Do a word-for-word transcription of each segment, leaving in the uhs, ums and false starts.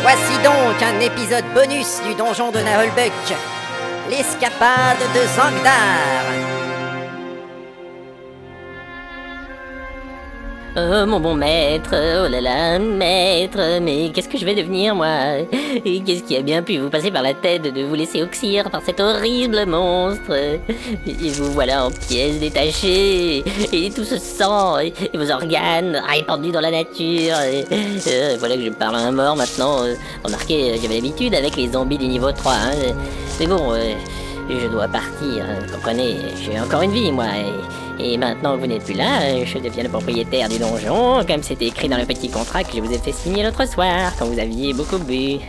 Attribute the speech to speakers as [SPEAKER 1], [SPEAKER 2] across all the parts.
[SPEAKER 1] Voici donc un épisode bonus du donjon de Naholbuck, l'escapade de Zangdar.
[SPEAKER 2] Oh mon bon maître, oh là là, maître, mais qu'est-ce que je vais devenir moi? Et qu'est-ce qui a bien pu vous passer par la tête de vous laisser oxyre par cet horrible monstre? Et vous voilà en pièces détachées, et tout ce sang, et, et vos organes répandus dans la nature. Et, euh, voilà que je parle à un mort maintenant. Remarquez, j'avais l'habitude avec les zombies du niveau trois, hein, mais bon, euh, je dois partir, comprenez, j'ai encore une vie moi. Et, Et maintenant que vous n'êtes plus là, je deviens le propriétaire du donjon, comme c'était écrit dans le petit contrat que je vous ai fait signer l'autre soir, quand vous aviez beaucoup bu.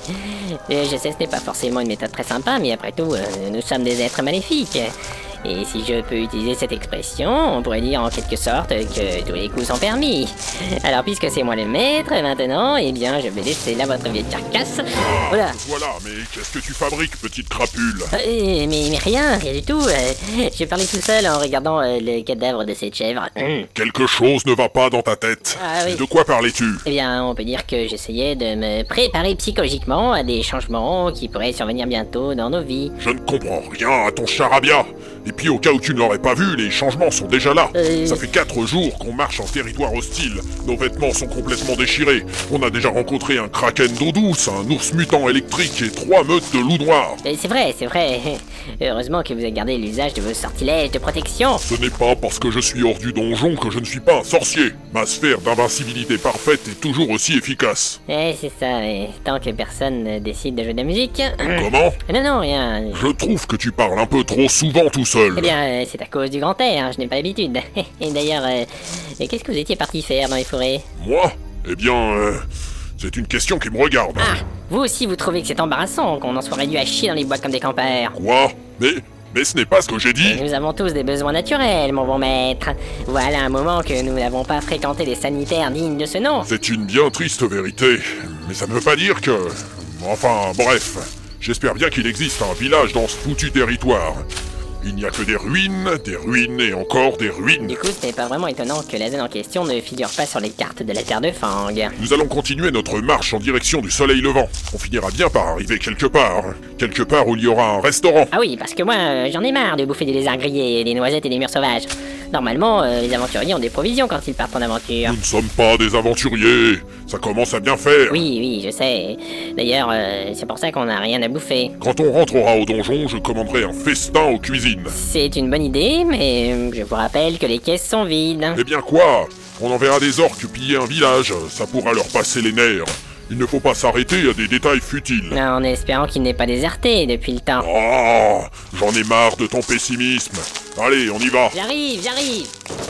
[SPEAKER 2] Je sais, ce n'est pas forcément une méthode très sympa, mais après tout, nous sommes des êtres maléfiques. Et si je peux utiliser cette expression, on pourrait dire en quelque sorte que tous les coups sont permis. Alors puisque c'est moi le maître maintenant, eh bien je vais laisser là votre vieille carcasse.
[SPEAKER 3] Ah,
[SPEAKER 2] voilà.
[SPEAKER 3] Voilà, mais qu'est-ce que tu fabriques, petite crapule?
[SPEAKER 2] euh, mais, mais rien, rien du tout. Euh, J'ai parlé tout seul en regardant euh, le cadavre de cette chèvre.
[SPEAKER 3] Quelque chose ne va pas dans ta tête.
[SPEAKER 2] Ah oui.
[SPEAKER 3] De quoi parlais-tu?
[SPEAKER 2] Eh bien, on peut dire que j'essayais de me préparer psychologiquement à des changements qui pourraient survenir bientôt dans nos vies.
[SPEAKER 3] Je ne comprends rien à ton charabia. Et puis au cas où tu ne l'aurais pas vu, les changements sont déjà là.
[SPEAKER 2] Euh...
[SPEAKER 3] Ça fait quatre jours qu'on marche en territoire hostile. Nos vêtements sont complètement déchirés. On a déjà rencontré un kraken d'eau douce, un ours mutant électrique et trois meutes de loups noirs.
[SPEAKER 2] Euh, c'est vrai, c'est vrai. Heureusement que vous avez gardé l'usage de vos sortilèges de protection.
[SPEAKER 3] Ce n'est pas parce que je suis hors du donjon que je ne suis pas un sorcier. Ma sphère d'invincibilité parfaite est toujours aussi efficace.
[SPEAKER 2] Eh, c'est ça, et tant que personne ne décide de jouer de la musique...
[SPEAKER 3] Comment?
[SPEAKER 2] Non, non, rien.
[SPEAKER 3] Je trouve que tu parles un peu trop souvent tout seul.
[SPEAKER 2] Eh bien, euh, c'est à cause du grand air, hein, je n'ai pas l'habitude. Et d'ailleurs, euh, qu'est-ce que vous étiez parti faire dans les forêts?
[SPEAKER 3] Moi? Eh bien, euh, c'est une question qui me regarde.
[SPEAKER 2] Ah, vous aussi vous trouvez que c'est embarrassant qu'on en soit réduit à chier dans les bois comme des campeurs?
[SPEAKER 3] Quoi? Mais... mais ce n'est pas ce que j'ai dit.
[SPEAKER 2] Nous avons tous des besoins naturels, mon bon maître. Voilà un moment que nous n'avons pas fréquenté des sanitaires dignes de ce nom.
[SPEAKER 3] C'est une bien triste vérité. Mais ça ne veut pas dire que... Enfin, bref. J'espère bien qu'il existe un village dans ce foutu territoire. Il n'y a que des ruines, des ruines et encore des ruines.
[SPEAKER 2] Du coup, ce n'est pas vraiment étonnant que la zone en question ne figure pas sur les cartes de la Terre de Fang.
[SPEAKER 3] Nous allons continuer notre marche en direction du soleil levant. On finira bien par arriver quelque part. Quelque part où il y aura un restaurant.
[SPEAKER 2] Ah oui, parce que moi, euh, j'en ai marre de bouffer des lézards grillés, des noisettes et des murs sauvages. Normalement, euh, les aventuriers ont des provisions quand ils partent en aventure.
[SPEAKER 3] Nous ne sommes pas des aventuriers. Ça commence à bien faire.
[SPEAKER 2] Oui, oui, je sais. D'ailleurs, euh, c'est pour ça qu'on n'a rien à bouffer.
[SPEAKER 3] Quand on rentrera au donjon, je commanderai un festin aux cuisines.
[SPEAKER 2] C'est une bonne idée, mais euh, je vous rappelle que les caisses sont vides.
[SPEAKER 3] Eh bien quoi? On enverra des orques piller un village, ça pourra leur passer les nerfs. Il ne faut pas s'arrêter à des détails futiles.
[SPEAKER 2] En espérant qu'il n'ait pas déserté depuis le temps.
[SPEAKER 3] Ah, j'en ai marre de ton pessimisme. Allez, on y va.
[SPEAKER 2] J'arrive, j'arrive.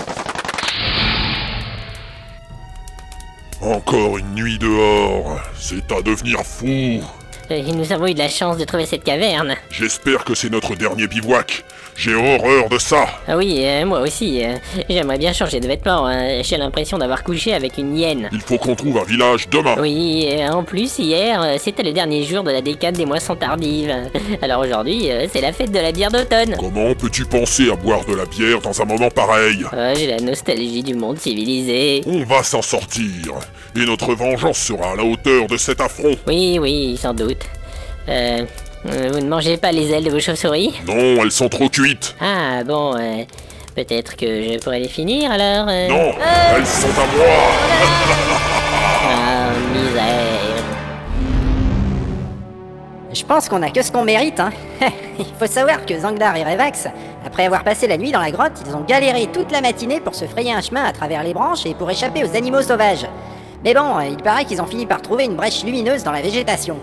[SPEAKER 3] Encore une nuit dehors, c'est à devenir fou.
[SPEAKER 2] Et nous avons eu de la chance de trouver cette caverne.
[SPEAKER 3] J'espère que c'est notre dernier bivouac. J'ai horreur de ça.
[SPEAKER 2] Ah oui, euh, moi aussi. Euh, J'aimerais bien changer de vêtements. Hein. J'ai l'impression d'avoir couché avec une hyène.
[SPEAKER 3] Il faut qu'on trouve un village demain.
[SPEAKER 2] Oui, euh, en plus, hier, euh, c'était le dernier jour de la décade des moissons tardives. Alors aujourd'hui, euh, c'est la fête de la bière d'automne.
[SPEAKER 3] Comment peux-tu penser à boire de la bière dans un moment pareil?
[SPEAKER 2] Oh, j'ai la nostalgie du monde civilisé.
[SPEAKER 3] On va s'en sortir. Et notre vengeance sera à la hauteur de cet affront.
[SPEAKER 2] Oui, oui, sans doute. Euh... Vous ne mangez pas les ailes de vos chauves-souris?
[SPEAKER 3] Non, elles sont trop cuites.
[SPEAKER 2] Ah, bon, euh, peut-être que je pourrais les finir, alors euh...
[SPEAKER 3] Non,
[SPEAKER 2] Ah
[SPEAKER 3] elles sont à moi.
[SPEAKER 2] Ah, misère.
[SPEAKER 1] Je pense qu'on a que ce qu'on mérite, hein. Il faut savoir que Zangdar et Revax, après avoir passé la nuit dans la grotte, ils ont galéré toute la matinée pour se frayer un chemin à travers les branches et pour échapper aux animaux sauvages. Mais bon, il paraît qu'ils ont fini par trouver une brèche lumineuse dans la végétation.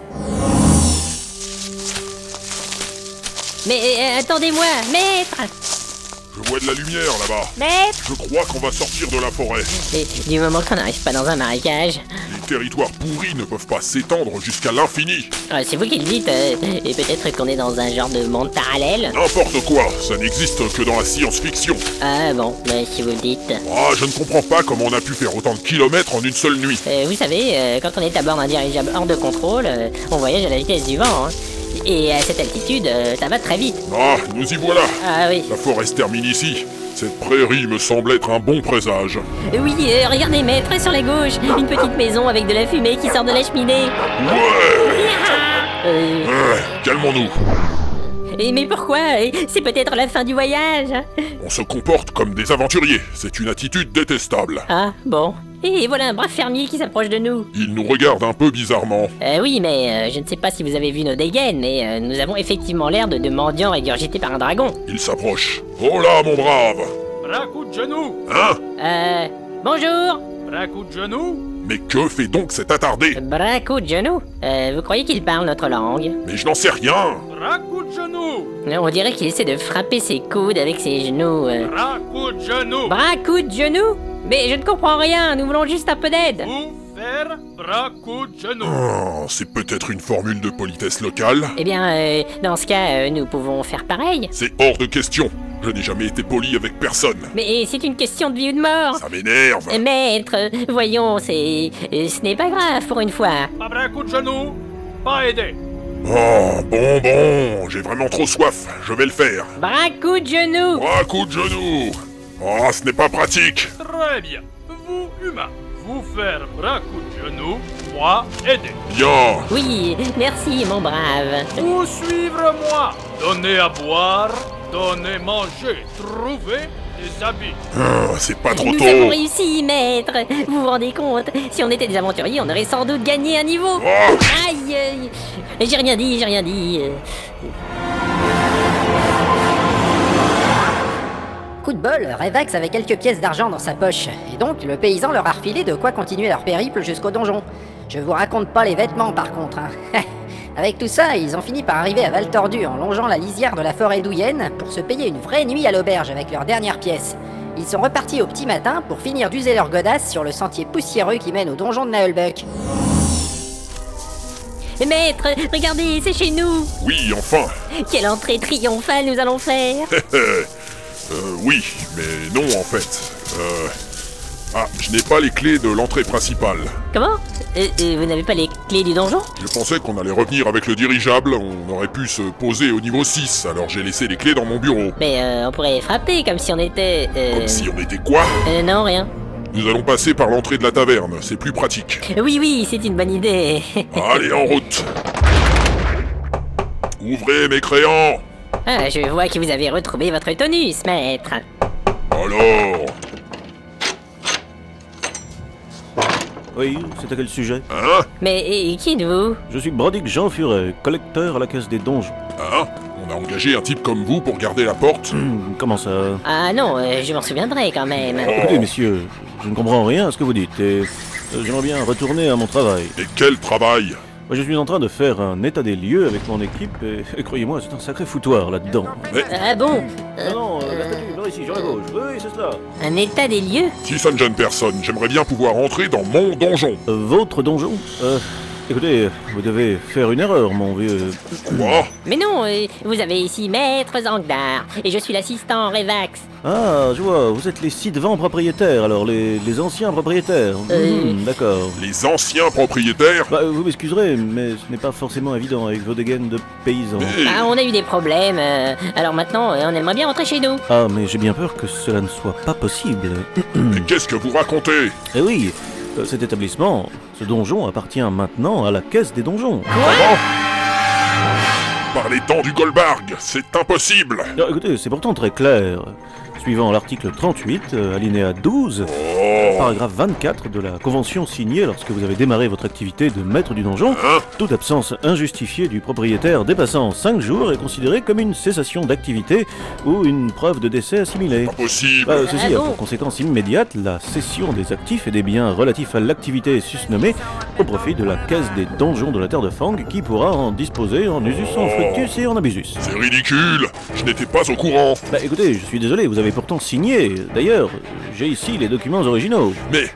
[SPEAKER 2] Mais euh, attendez-moi, maître!
[SPEAKER 3] Je vois de la lumière là-bas.
[SPEAKER 2] Maître!
[SPEAKER 3] Je crois qu'on va sortir de la forêt.
[SPEAKER 2] Et du moment qu'on n'arrive pas dans un marécage...
[SPEAKER 3] Les territoires pourris ne peuvent pas s'étendre jusqu'à l'infini.
[SPEAKER 2] Euh, c'est vous qui le dites, euh, et peut-être qu'on est dans un genre de monde parallèle?
[SPEAKER 3] N'importe quoi, ça n'existe que dans la science-fiction.
[SPEAKER 2] Ah bon, bah, si vous le dites.
[SPEAKER 3] Ah, je ne comprends pas comment on a pu faire autant de kilomètres en une seule nuit.
[SPEAKER 2] Euh, vous savez, euh, quand on est à bord d'un dirigeable hors de contrôle, euh, on voyage à la vitesse du vent, hein. Et à cette altitude, euh, ça va très vite.
[SPEAKER 3] Ah, nous y voilà.
[SPEAKER 2] Ah oui.
[SPEAKER 3] La forêt se termine ici. Cette prairie me semble être un bon présage.
[SPEAKER 2] Oui, euh, regardez, maître, sur la gauche, une petite maison avec de la fumée qui sort de la cheminée.
[SPEAKER 3] Ouais.
[SPEAKER 2] Euh,
[SPEAKER 3] Ouais, calmons-nous.
[SPEAKER 2] et mais pourquoi? C'est peut-être la fin du voyage.
[SPEAKER 3] On se comporte comme des aventuriers. C'est une attitude détestable.
[SPEAKER 2] Ah, bon. Et voilà un brave fermier qui s'approche de nous.
[SPEAKER 3] Il nous regarde un peu bizarrement.
[SPEAKER 2] Euh, oui, mais euh, je ne sais pas si vous avez vu nos dégaines, mais euh, nous avons effectivement l'air de, de mendiants régurgités par un dragon.
[SPEAKER 3] Il s'approche. Oh là, mon brave.
[SPEAKER 4] Bras coup de genou.
[SPEAKER 3] Hein?
[SPEAKER 2] Euh... Bonjour.
[SPEAKER 4] Bras coup de genou.
[SPEAKER 3] Mais que fait donc cet attardé?
[SPEAKER 2] Braco de genou. Euh, vous croyez qu'il parle notre langue?
[SPEAKER 3] Mais je n'en sais rien.
[SPEAKER 4] Bras coup de genou.
[SPEAKER 2] On dirait qu'il essaie de frapper ses coudes avec ses genoux. euh.
[SPEAKER 4] Bras coup de genou.
[SPEAKER 2] Braco de genou? Mais je ne comprends rien, nous voulons juste un peu d'aide.
[SPEAKER 4] Vous faire bras coup de genou.
[SPEAKER 3] Oh, c'est peut-être une formule de politesse locale.
[SPEAKER 2] Eh bien, euh, dans ce cas, euh, nous pouvons faire pareil.
[SPEAKER 3] C'est hors de question. Je n'ai jamais été poli avec personne.
[SPEAKER 2] Mais c'est une question de vie ou de mort.
[SPEAKER 3] Ça m'énerve.
[SPEAKER 2] Euh, Maître, voyons, c'est... euh, ce n'est pas grave pour une fois.
[SPEAKER 4] Pas bras coup de genou. Pas aider.
[SPEAKER 3] Oh, bon, bon. J'ai vraiment trop soif. Je vais le faire.
[SPEAKER 2] Braco de genou.
[SPEAKER 3] Oh, coup de genou. Oh, ce n'est pas pratique.
[SPEAKER 4] Très bien. Vous, humain, vous faire bras coup de genou. Moi, aider.
[SPEAKER 3] Bien.
[SPEAKER 2] Oui, merci mon brave.
[SPEAKER 4] Vous suivre moi. Donnez à boire. Donnez manger. Trouvez des habits.
[SPEAKER 3] Ah, c'est pas trop
[SPEAKER 2] Nous avons
[SPEAKER 3] tôt.
[SPEAKER 2] réussi, maître. Vous vous rendez compte? Si on était des aventuriers, on aurait sans doute gagné un niveau.
[SPEAKER 3] Oh,
[SPEAKER 2] Aïe, aïe. J'ai rien dit, j'ai rien dit. euh.
[SPEAKER 1] Coup de bol, Revax avait quelques pièces d'argent dans sa poche, et donc le paysan leur a refilé de quoi continuer leur périple jusqu'au donjon. Je vous raconte pas les vêtements par contre, hein. Avec tout ça, ils ont fini par arriver à Val Tordu en longeant la lisière de la forêt douillenne pour se payer une vraie nuit à l'auberge avec leurs dernières pièces. Ils sont repartis au petit matin pour finir d'user leur godasse sur le sentier poussiéreux qui mène au donjon de Naelbuck.
[SPEAKER 2] Maître, regardez, c'est chez nous.
[SPEAKER 3] oui, enfin.
[SPEAKER 2] Quelle entrée triomphale nous allons faire.
[SPEAKER 3] euh, oui, mais non en fait. Euh... Ah, je n'ai pas les clés de l'entrée principale.
[SPEAKER 2] Comment euh, euh, Vous n'avez pas les clés du donjon?
[SPEAKER 3] Je pensais qu'on allait revenir avec le dirigeable, on aurait pu se poser au niveau six, alors j'ai laissé les clés dans mon bureau.
[SPEAKER 2] Mais euh, on pourrait frapper comme si on était... euh,
[SPEAKER 3] Comme si on était quoi?
[SPEAKER 2] euh, non, rien.
[SPEAKER 3] Nous allons passer par l'entrée de la taverne, c'est plus pratique.
[SPEAKER 2] Oui, oui, c'est une bonne idée.
[SPEAKER 3] Allez, en route. Ouvrez mes crayons.
[SPEAKER 2] Ah, je vois que vous avez retrouvé votre tonus, maître.
[SPEAKER 3] Alors...
[SPEAKER 5] Oui, c'est à quel sujet?
[SPEAKER 3] Hein?
[SPEAKER 2] Mais et, qui êtes-vous?
[SPEAKER 5] Je suis Brodick Jean Furet, collecteur à la caisse des donjons.
[SPEAKER 3] Hein? On a engagé un type comme vous pour garder la porte?
[SPEAKER 5] Hum, Comment ça?
[SPEAKER 2] Ah non, euh, je m'en souviendrai quand même.
[SPEAKER 5] Écoutez, messieurs, je ne comprends rien à ce que vous dites et euh, j'aimerais bien retourner à mon travail.
[SPEAKER 3] Et quel travail?
[SPEAKER 5] Moi, je suis en train de faire un état des lieux avec mon équipe et, et croyez-moi, c'est un sacré foutoir là-dedans.
[SPEAKER 2] Ah bon?
[SPEAKER 5] Non, non, euh, la statue, là, ici, sur la gauche. Oui, oui, c'est cela.
[SPEAKER 2] Un état des lieux?
[SPEAKER 3] Si ça ne gêne personne, j'aimerais bien pouvoir entrer dans mon donjon.
[SPEAKER 5] Euh, votre donjon? Euh, écoutez, vous devez faire une erreur, mon vieux.
[SPEAKER 3] Quoi?
[SPEAKER 2] Mais non, euh, vous avez ici Maître Zangdar, et je suis l'assistant Revax.
[SPEAKER 5] Ah, je vois, vous êtes les ci-devant propriétaires, alors les, les anciens propriétaires.
[SPEAKER 2] Euh.
[SPEAKER 5] Hum, D'accord.
[SPEAKER 3] Les anciens propriétaires?
[SPEAKER 5] Bah, vous m'excuserez, mais ce n'est pas forcément évident avec vos dégaines de paysans.
[SPEAKER 3] Mais...
[SPEAKER 2] Ah, on a eu des problèmes, euh, alors maintenant, euh, on aimerait bien rentrer chez nous.
[SPEAKER 5] Ah, mais j'ai bien peur que cela ne soit pas possible.
[SPEAKER 3] mais qu'est-ce que vous racontez?
[SPEAKER 5] Eh oui, euh, cet établissement, ce donjon appartient maintenant à la caisse des donjons.
[SPEAKER 3] Comment? Par les dents du Goldberg, c'est impossible!
[SPEAKER 5] Ah, écoutez, c'est pourtant très clair. Suivant l'article trente-huit, euh, alinéa douze,
[SPEAKER 3] Oh!
[SPEAKER 5] paragraphe vingt-quatre de la convention signée lorsque vous avez démarré votre activité de maître du donjon,
[SPEAKER 3] Hein?
[SPEAKER 5] toute absence injustifiée du propriétaire dépassant cinq jours est considérée comme une cessation d'activité ou une preuve de décès assimilée.
[SPEAKER 3] Pas possible!
[SPEAKER 5] Bah, ceci
[SPEAKER 2] Ah
[SPEAKER 5] a
[SPEAKER 2] bon?
[SPEAKER 5] pour conséquence immédiate la cession des actifs et des biens relatifs à l'activité susnommée au profit de la caisse des donjons de la Terre de Fang qui pourra en disposer en usus, en fructus et en abusus.
[SPEAKER 3] C'est ridicule! Je n'étais pas au courant!
[SPEAKER 5] Bah écoutez, je suis désolé, vous avez pourtant signé. D'ailleurs, j'ai ici les documents originaux.
[SPEAKER 3] Mais...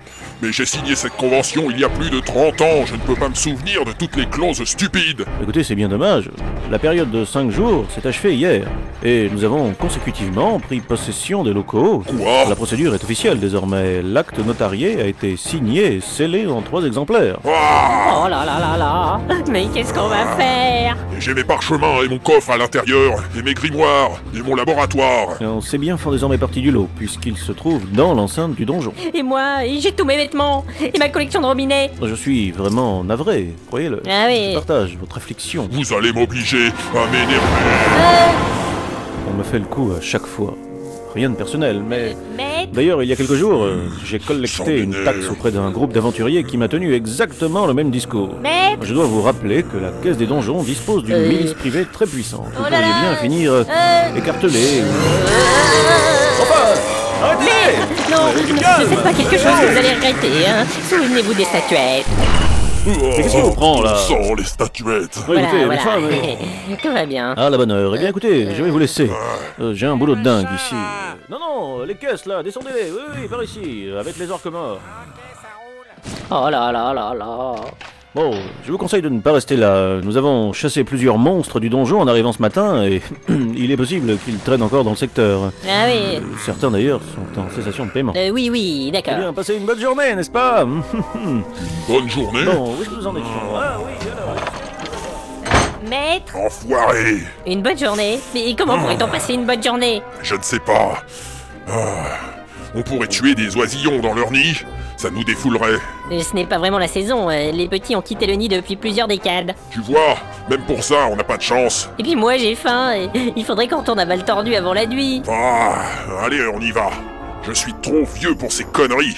[SPEAKER 3] Mais j'ai signé cette convention il y a plus de trente ans, je ne peux pas me souvenir de toutes les clauses stupides.
[SPEAKER 5] Écoutez, c'est bien dommage. La période de cinq jours s'est achevée hier. Et nous avons consécutivement pris possession des locaux.
[SPEAKER 3] Quoi?
[SPEAKER 5] La procédure est officielle désormais. L'acte notarié a été signé et scellé en trois exemplaires.
[SPEAKER 3] Ah!
[SPEAKER 2] Oh là là là là. Mais qu'est-ce qu'on va faire?
[SPEAKER 3] Et j'ai mes parchemins et mon coffre à l'intérieur, et mes grimoires, et mon laboratoire.
[SPEAKER 5] Et on sait bien font désormais partie du lot, puisqu'il se trouve dans l'enceinte du donjon.
[SPEAKER 2] Et moi, j'ai tous mes vêtements. Et ma collection de robinets.
[SPEAKER 5] Je suis vraiment navré, croyez-le.
[SPEAKER 2] Ah oui.
[SPEAKER 5] Je partage votre affliction.
[SPEAKER 3] Vous allez m'obliger à m'énerver.
[SPEAKER 5] On me fait le coup à chaque fois. Rien de personnel, mais...
[SPEAKER 2] Maître.
[SPEAKER 5] D'ailleurs, il y a quelques jours, euh, j'ai collecté une
[SPEAKER 3] m'énerve.
[SPEAKER 5] taxe auprès d'un groupe d'aventuriers qui m'a tenu exactement le même discours.
[SPEAKER 2] Maître.
[SPEAKER 5] Je dois vous rappeler que la caisse des donjons dispose d'une
[SPEAKER 2] Euh.
[SPEAKER 5] milice privée très puissante. Vous
[SPEAKER 2] Oh là
[SPEAKER 5] pourriez
[SPEAKER 2] là.
[SPEAKER 5] bien finir euh,
[SPEAKER 2] Euh.
[SPEAKER 5] écartelé. Enfin, arrêtez!
[SPEAKER 2] Non,
[SPEAKER 5] Euh, du
[SPEAKER 2] ne
[SPEAKER 5] calme.
[SPEAKER 2] faites pas quelque chose que vous allez regretter, hein. Souvenez-vous des statuettes.
[SPEAKER 5] Mais qu'est-ce qui vous prend, là?
[SPEAKER 3] Sans les statuettes.
[SPEAKER 5] Oui,
[SPEAKER 2] Voilà,
[SPEAKER 5] écoutez,
[SPEAKER 2] voilà.
[SPEAKER 5] enfin, mais-
[SPEAKER 2] Tout va bien.
[SPEAKER 5] Ah, la bonne heure. Eh bien, écoutez, je vais vous laisser. Euh, j'ai un boulot de dingue ici. Non, non, les caisses, là, descendez-les. Oui, oui, par ici, avec les orques morts.
[SPEAKER 2] Oh là là là là.
[SPEAKER 5] Bon, je vous conseille de ne pas rester là. Nous avons chassé plusieurs monstres du donjon en arrivant ce matin et il est possible qu'ils traînent encore dans le secteur.
[SPEAKER 2] Ah oui.
[SPEAKER 5] Certains d'ailleurs sont en cessation de paiement.
[SPEAKER 2] Euh, oui, oui,
[SPEAKER 5] Eh
[SPEAKER 2] d'accord.
[SPEAKER 5] bien, passez une bonne journée, n'est-ce pas?
[SPEAKER 3] Bonne journée.
[SPEAKER 5] Bon, où est-ce que vous en étions? Ah oui, alors.
[SPEAKER 2] Maître,
[SPEAKER 3] Enfoiré.
[SPEAKER 2] une bonne journée. Mais comment pourrait-on passer une bonne journée?
[SPEAKER 3] Je ne sais pas. Ah, on pourrait tuer des oisillons dans leur nid. Ça nous défoulerait.
[SPEAKER 2] Euh, Ce n'est pas vraiment la saison. euh, Les petits ont quitté le nid depuis plusieurs décades.
[SPEAKER 3] Tu vois, même pour ça, on n'a pas de chance.
[SPEAKER 2] Et puis moi, j'ai faim. Et il faudrait qu'on tourne à balle tordue avant la nuit.
[SPEAKER 3] Ah, allez, on y va. Je suis trop vieux pour ces conneries.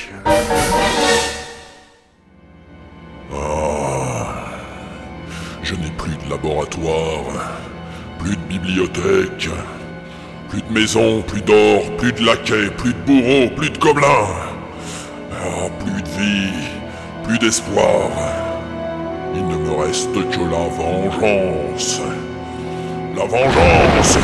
[SPEAKER 3] Ah, je n'ai plus de laboratoire, plus de bibliothèque, plus de maison, plus d'or, plus de laquais, plus de bourreaux, plus de gobelins. Ah, plus de vie, plus d'espoir. Il ne me reste que la vengeance. La vengeance.